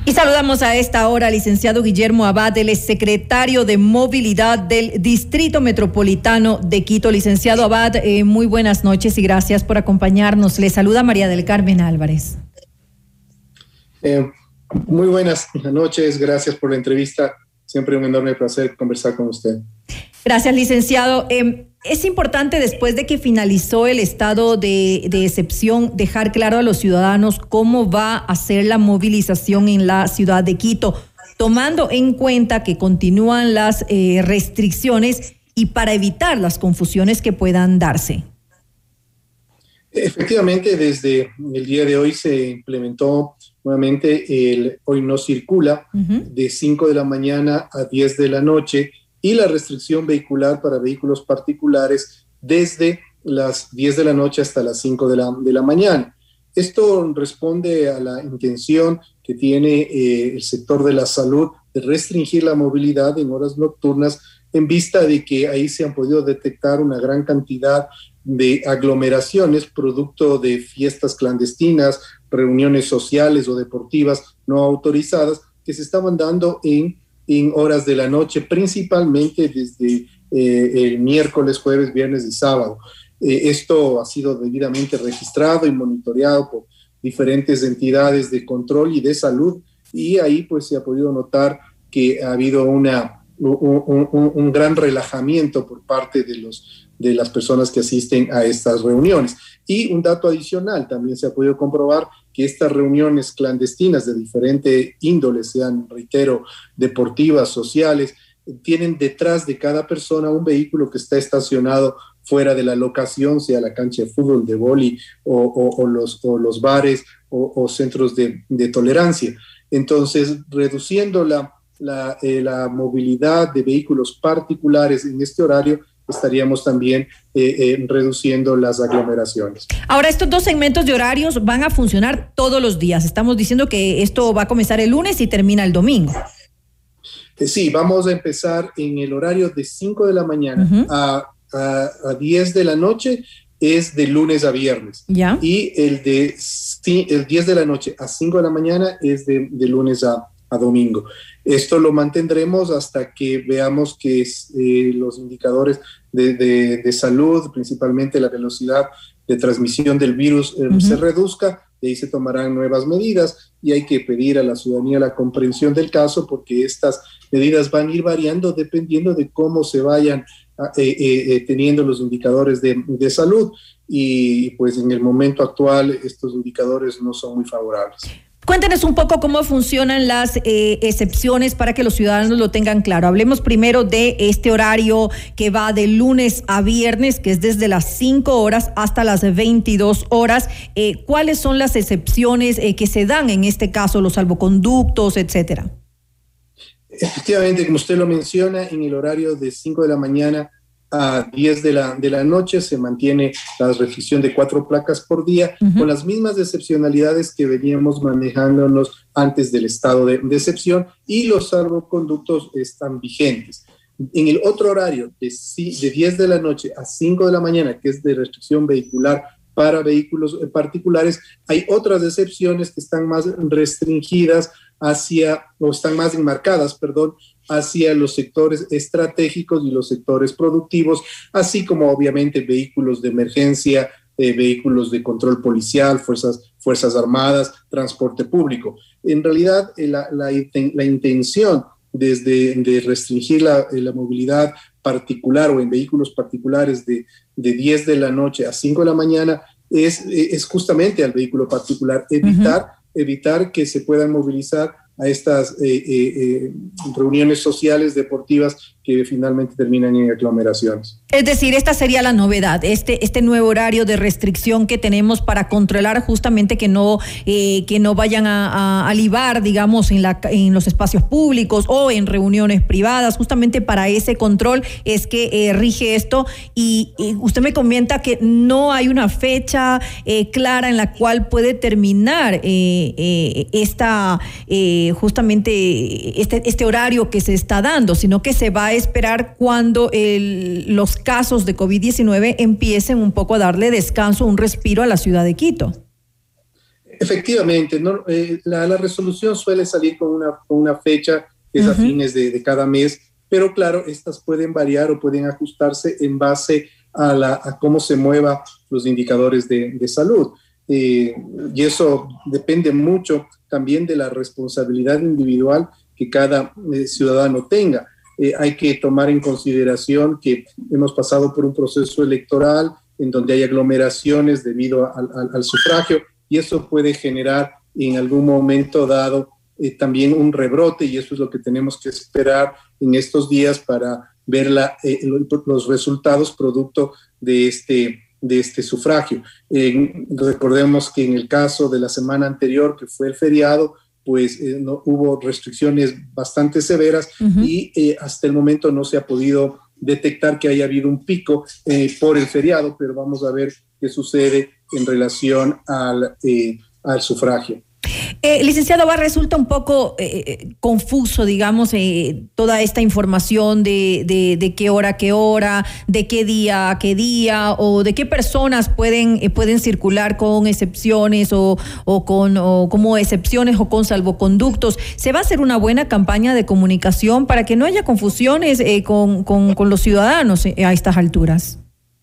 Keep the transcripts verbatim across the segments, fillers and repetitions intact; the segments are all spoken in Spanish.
Y saludamos a esta hora al licenciado Guillermo Abad, el secretario de Movilidad del Distrito Metropolitano de Quito. Licenciado Abad, eh, muy buenas noches y gracias por acompañarnos. Le saluda María del Carmen Álvarez. Eh, muy buenas noches, gracias por la entrevista. Siempre un enorme placer conversar con usted. Gracias, licenciado. Eh, es importante, después de que finalizó el estado de, de excepción, dejar claro a los ciudadanos cómo va a ser la movilización en la ciudad de Quito, tomando en cuenta que continúan las eh, restricciones y para evitar las confusiones que puedan darse. Efectivamente, desde el día de hoy se implementó nuevamente el Hoy No Circula, uh-huh, de cinco de la mañana a diez de la noche, y la restricción vehicular para vehículos particulares desde las diez de la noche hasta las cinco de la, de la mañana. Esto responde a la intención que tiene eh, el sector de la salud de restringir la movilidad en horas nocturnas, en vista de que ahí se han podido detectar una gran cantidad de aglomeraciones producto de fiestas clandestinas, reuniones sociales o deportivas no autorizadas que se estaban dando en, en horas de la noche, principalmente desde eh, el miércoles, jueves, viernes y sábado. Eh, esto ha sido debidamente registrado y monitoreado por diferentes entidades de control y de salud, y ahí pues se ha podido notar que ha habido una, un, un, un gran relajamiento por parte de los de las personas que asisten a estas reuniones. Y un dato adicional, también se ha podido comprobar que estas reuniones clandestinas de diferente índole, sean, reitero, deportivas, sociales, tienen detrás de cada persona un vehículo que está estacionado fuera de la locación, sea la cancha de fútbol, de vóley o, o, o, los, o los bares o, o centros de, de tolerancia. Entonces, reduciendo la, la, eh, la movilidad de vehículos particulares en este horario, estaríamos también eh, eh, reduciendo las aglomeraciones. Ahora, estos dos segmentos de horarios van a funcionar todos los días. Estamos diciendo que esto va a comenzar el lunes y termina el domingo. Eh, sí, vamos a empezar en el horario de cinco de la mañana uh-huh. a, a, a diez de la noche, es de lunes a viernes. ¿Ya? Y el de sí, el diez de la noche a cinco de la mañana es de, de lunes a a domingo. Esto lo mantendremos hasta que veamos que eh, los indicadores de, de, de salud, principalmente la velocidad de transmisión del virus, eh, uh-huh. se reduzca, y ahí se tomarán nuevas medidas, y hay que pedir a la ciudadanía la comprensión del caso, porque estas medidas van a ir variando dependiendo de cómo se vayan eh, eh, teniendo los indicadores de, de salud, y pues en el momento actual estos indicadores no son muy favorables. Cuéntenos un poco cómo funcionan las eh, excepciones para que los ciudadanos lo tengan claro. Hablemos primero de este horario que va de lunes a viernes, que es desde las cinco horas hasta las veintidós horas. Eh, ¿Cuáles son las excepciones eh, que se dan en este caso, los salvoconductos, etcétera? Efectivamente, como usted lo menciona, en el horario de cinco de la mañana a diez de la, de la noche se mantiene la restricción de cuatro placas por día, uh-huh. con las mismas excepcionalidades que veníamos manejándonos antes del estado de, de excepción, y los salvoconductos están vigentes. En el otro horario, de, de diez de la noche a cinco de la mañana, que es de restricción vehicular para vehículos particulares, hay otras excepciones que están más restringidas hacia, o están más enmarcadas, perdón, hacia los sectores estratégicos y los sectores productivos, así como obviamente vehículos de emergencia, eh, vehículos de control policial, fuerzas, fuerzas armadas, transporte público. En realidad, eh, la, la, la intención desde de restringir la, la movilidad particular o en vehículos particulares de, de diez de la noche a cinco de la mañana es, es justamente al vehículo particular, evitar, uh-huh. evitar que se puedan movilizar a estas eh, eh, eh, reuniones sociales, deportivas, que finalmente terminan en aglomeraciones. Es decir, esta sería la novedad, este, este nuevo horario de restricción que tenemos para controlar justamente que no, eh, que no vayan a, a, a libar, digamos, en, la, en los espacios públicos o en reuniones privadas. Justamente para ese control es que eh, rige esto, y, y usted me comenta que no hay una fecha eh, clara en la cual puede terminar eh, eh, esta, eh, justamente este, este horario que se está dando, sino que se va a esperar cuando el, los casos de COVID diecinueve empiecen un poco a darle descanso, un respiro a la ciudad de Quito. Efectivamente, ¿no? eh, la, la resolución suele salir con una, con una fecha que es uh-huh. a fines de, de cada mes, pero claro, estas pueden variar o pueden ajustarse en base a, la, a cómo se muevan los indicadores de, de salud. Eh, y eso depende mucho también de la responsabilidad individual que cada eh, ciudadano tenga. Eh, hay que tomar en consideración que hemos pasado por un proceso electoral en donde hay aglomeraciones debido al, al, al sufragio, y eso puede generar en algún momento dado eh, también un rebrote, y eso es lo que tenemos que esperar en estos días para ver la, eh, los resultados producto de este, de este sufragio. Eh, recordemos que en el caso de la semana anterior, que fue el feriado, pues eh, no, hubo restricciones bastante severas uh-huh. y eh, hasta el momento no se ha podido detectar que haya habido un pico eh, por el feriado, pero vamos a ver qué sucede en relación al, eh, al sufragio. Eh, licenciado, va, resulta un poco eh, confuso, digamos, eh, toda esta información de, de, de qué hora a qué hora, de qué día a qué día, o de qué personas pueden, eh, pueden circular con excepciones o, o, con, o como excepciones o con salvoconductos. ¿Se va a hacer una buena campaña de comunicación para que no haya confusiones eh, con, con, con los ciudadanos eh, a estas alturas?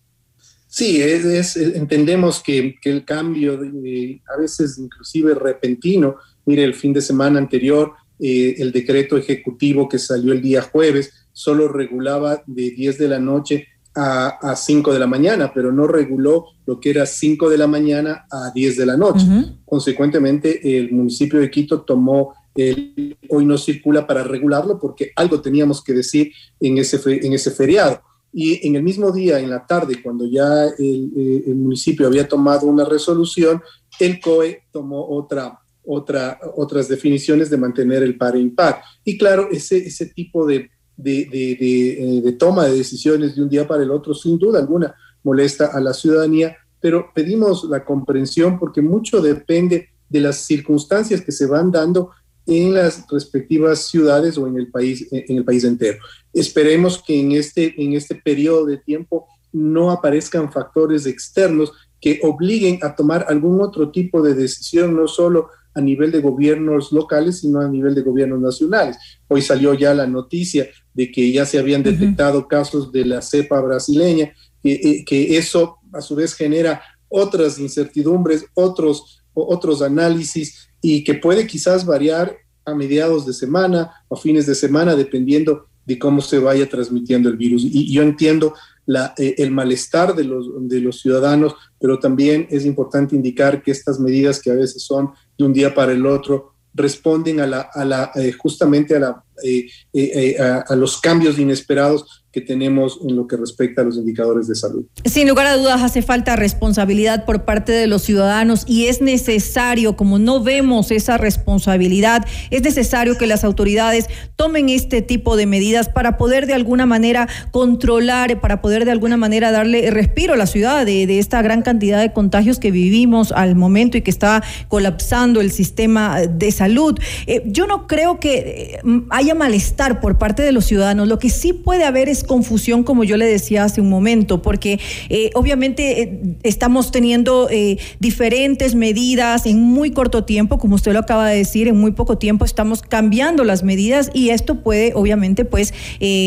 Sí, es, es, entendemos que, que el cambio, de, a veces inclusive repentino, mire, el fin de semana anterior, eh, el decreto ejecutivo que salió el día jueves solo regulaba de diez de la noche a, a cinco de la mañana, pero no reguló lo que era cinco de la mañana a diez de la noche. Uh-huh. Consecuentemente, el municipio de Quito tomó el hoy no circula para regularlo porque algo teníamos que decir en ese, en ese feriado. Y en el mismo día, en la tarde, cuando ya el, el municipio había tomado una resolución, el C O E tomó otra, otra, otras definiciones de mantener el par e impar. Y claro, ese, ese tipo de, de, de, de, de toma de decisiones de un día para el otro, sin duda alguna, molesta a la ciudadanía, pero pedimos la comprensión porque mucho depende de las circunstancias que se van dando en las respectivas ciudades o en el país, en el país entero. Esperemos que en este, en este periodo de tiempo no aparezcan factores externos que obliguen a tomar algún otro tipo de decisión, no solo a nivel de gobiernos locales, sino a nivel de gobiernos nacionales. Hoy salió ya la noticia de que ya se habían detectado uh-huh. casos de la cepa brasileña, que, que eso a su vez genera otras incertidumbres, otros, otros análisis, y que puede quizás variar a mediados de semana o fines de semana, dependiendo de cómo se vaya transmitiendo el virus. Y yo entiendo la, eh, el malestar de los, de los ciudadanos, pero también es importante indicar que estas medidas, que a veces son de un día para el otro, responden a la, a la, eh, justamente a, la, eh, eh, a, a los cambios inesperados que tenemos en lo que respecta a los indicadores de salud. Sin lugar a dudas hace falta responsabilidad por parte de los ciudadanos, y es necesario, como no vemos esa responsabilidad, es necesario que las autoridades tomen este tipo de medidas para poder de alguna manera controlar, para poder de alguna manera darle respiro a la ciudad de, de esta gran cantidad de contagios que vivimos al momento y que está colapsando el sistema de salud. Eh, yo no creo que haya malestar por parte de los ciudadanos. Lo que sí puede haber es confusión, como yo le decía hace un momento, porque eh, obviamente eh, estamos teniendo eh, diferentes medidas en muy corto tiempo, como usted lo acaba de decir, en muy poco tiempo estamos cambiando las medidas, y esto puede obviamente pues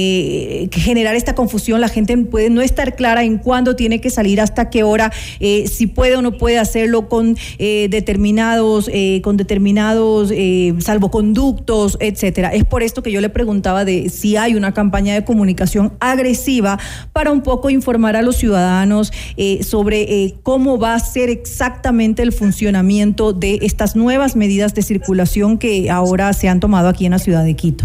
eh, generar esta confusión. La gente puede no estar clara en cuándo tiene que salir, hasta qué hora, eh, si puede o no puede hacerlo con eh, determinados eh, con determinados eh, salvoconductos, etcétera. Es por esto que yo le preguntaba de si hay una campaña de comunicación agresiva para un poco informar a los ciudadanos eh, sobre eh, cómo va a ser exactamente el funcionamiento de estas nuevas medidas de circulación que ahora se han tomado aquí en la ciudad de Quito.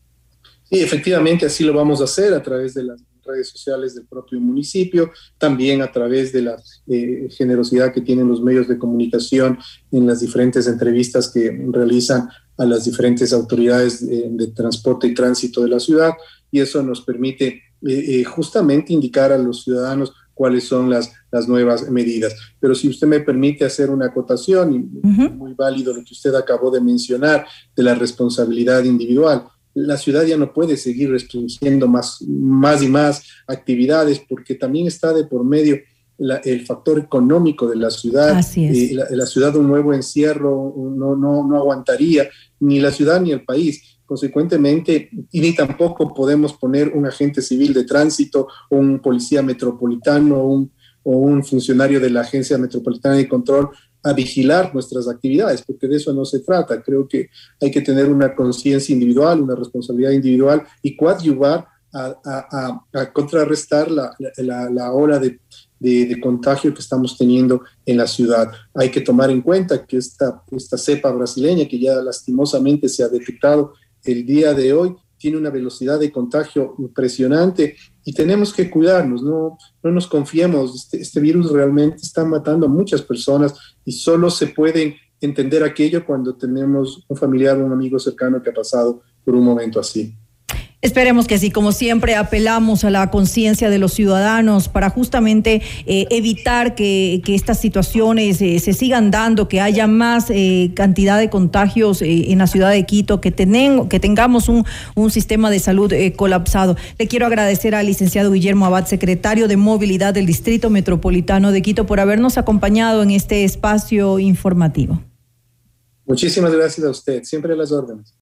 Sí, efectivamente, así lo vamos a hacer a través de las redes sociales del propio municipio, también a través de la eh, generosidad que tienen los medios de comunicación en las diferentes entrevistas que realizan a las diferentes autoridades de, de transporte y tránsito de la ciudad, y eso nos permite eh, eh, justamente indicar a los ciudadanos cuáles son las, las nuevas medidas. Pero si usted me permite hacer una acotación, y uh-huh. muy válido lo que usted acabó de mencionar de la responsabilidad individual. La ciudad ya no puede seguir restringiendo más, más y más actividades, porque también está de por medio la, el factor económico de la ciudad. Así es. Eh, la, la ciudad, un nuevo encierro no, no, no aguantaría, ni la ciudad ni el país. Consecuentemente, y ni tampoco podemos poner un agente civil de tránsito, o un policía metropolitano, o un, o un funcionario de la Agencia Metropolitana de Control a vigilar nuestras actividades, porque de eso no se trata. Creo que hay que tener una conciencia individual, una responsabilidad individual y coadyuvar a, a, a, a contrarrestar la, la, la ola de, de, de contagio que estamos teniendo en la ciudad. Hay que tomar en cuenta que esta, esta cepa brasileña, que ya lastimosamente se ha detectado el día de hoy, tiene una velocidad de contagio impresionante y tenemos que cuidarnos, no, no nos confiemos. Este, este virus realmente está matando a muchas personas y solo se puede entender aquello cuando tenemos un familiar o un amigo cercano que ha pasado por un momento así. Esperemos que sí, como siempre apelamos a la conciencia de los ciudadanos para justamente eh, evitar que, que estas situaciones eh, se sigan dando, que haya más eh, cantidad de contagios eh, en la ciudad de Quito, que, tenen, que tengamos un, un sistema de salud eh, colapsado. Le quiero agradecer al licenciado Guillermo Abad, secretario de Movilidad del Distrito Metropolitano de Quito, por habernos acompañado en este espacio informativo. Muchísimas gracias a usted, siempre a las órdenes.